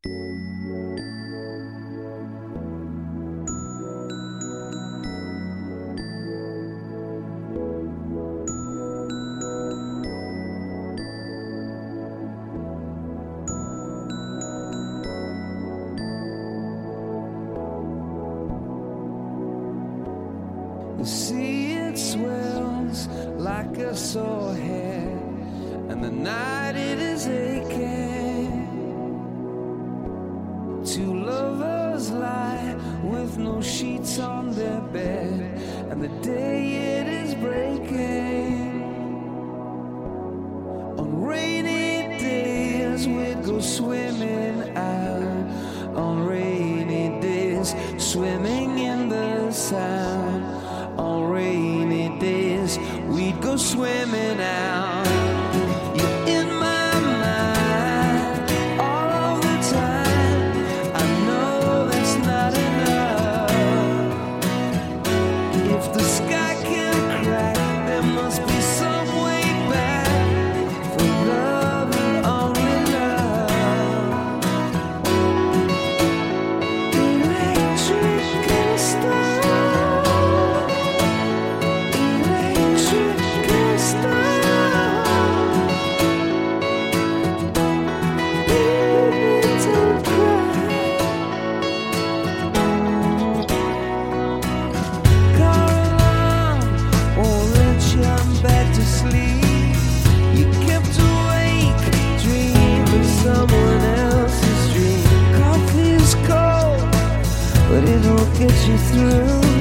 The sea, it swells like a sore head, and the night it is aching. Two lovers lie with no sheets on their bed, and the day it is breaking. On rainy days we'd go swimming out, on rainy days swimming in the Sound. On rainy days we'd go swimming out. You're in my mind all of the time. I know that's not enough. If the sky can crack, there must be some way back for love and only love. Electric and stars. But it'll get you through.